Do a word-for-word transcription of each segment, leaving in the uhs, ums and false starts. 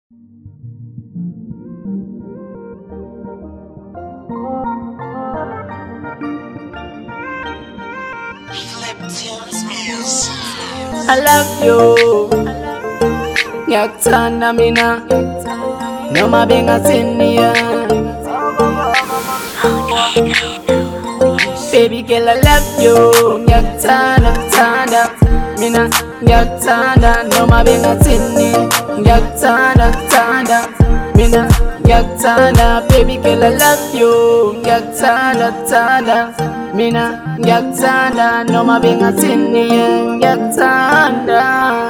I love you, ngiyakuthanda mina noma bengathiniya. Baby girl, I love you, ngiyakuthanda, kuthanda mina ngiyakuthanda noma bengathini. Ngiyakuthanda, kuthanda mina ngiyakuthanda. Baby girl, I love you, ngiyakuthanda, kuthanda mina ngiyakuthanda noma bengathini. Ngiyakuthanda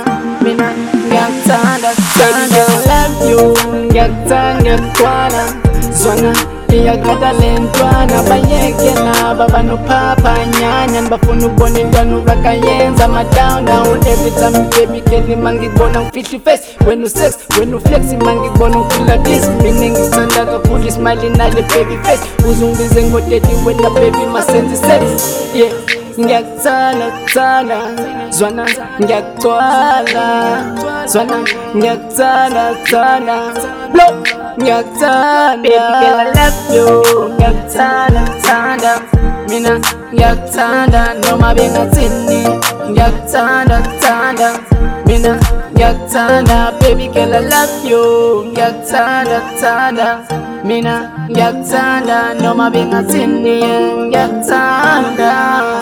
mina ngiyakuthanda, kuthanda. I love you, ngiyakuthanda, kuthanda zwana iyakata lentwana bayeke naba banopapa nyanya nibafuna ukubona intwana ubakayenza ma-down down. Every time baby girl mangikubona ngifihla iface when usex when uflex mangikubona ngifila this. Mina ngikuthanda kakhulu ismile nale baby face uzungibize ngodeti wena baby masenzi sex. Yeah, ngiyakuthanda, kuthanda zwana ngiyakugcwala zwana ngiyakuthanda, kuthanda blow ngiyakuthanda. Baby girl, I love you, ngiyakuthanda, kuthanda mina ngiyakuthanda noma bengathini. Ngiyakuthanda, kuthanda mina ngiyakuthanda. Baby girl, I love you, ngiyakuthanda, kuthanda mina ngiyakuthanda noma bengathini. Ngiyakuthanda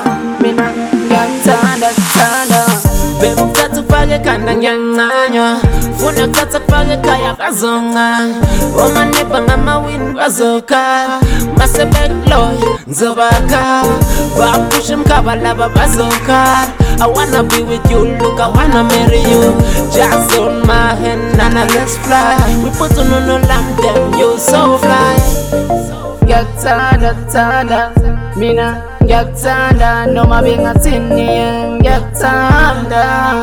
mina ngiyakuthanda, kuthanda. Baby uthatha ufake khanda ngiyancanywa, funa kuthatha kufake ekhaya bazonga. Omanipha ngamawini bazokha, mase backloy ngizobakha. Baphusha imkhaba laba bazokha. I wanna be with you, look, I wanna marry you. Just hold my hand, nana, let's fly. We put on no lamb, them, you so fly. Ngiyakuthanda, kuthanda mina ngiyakuthanda noma bengathini. Ngiyakuthanda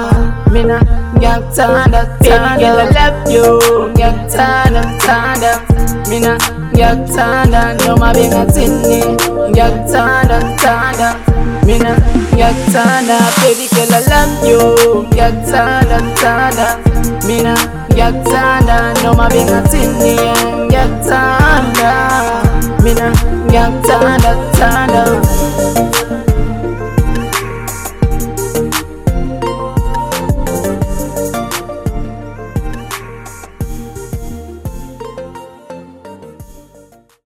mina ngiyakuthanda, kuthanda. Baby girl, I love you, ngiyakuthanda, kuthanda mina ngiyakuthanda noma bengathini. Ngiyakuthanda, kuthanda mina ngiyakuthanda. Baby girl, I love you, ngiyakuthanda, kuthanda mina ngiyakuthanda noma bengathini. Ngiyakuthanda mina ngiyakuthanda, kuthanda.